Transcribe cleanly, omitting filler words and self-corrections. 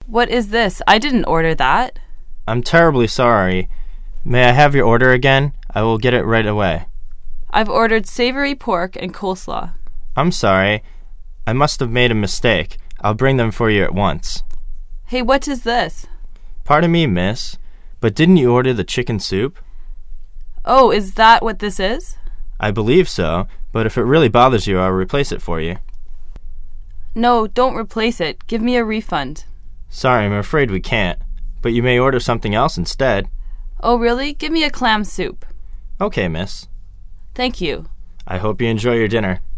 What is this? I didn't order that. I'm terribly sorry. May I have your order again? I will get it right away. I've ordered savory pork and coleslaw. I'm sorry. I must have made a mistake. I'll bring them for you at once. Hey, what is this? Pardon me, miss, but didn't you order the chicken soup? Oh, is that what this is? I believe so, but if it really bothers you, I'll replace it for you. No, don't replace it. Give me a refund. Sorry, I'm afraid we can't, but you may order something else instead. Oh, really? Give me a clam soup. Okay, miss. Thank you. I hope you enjoy your dinner.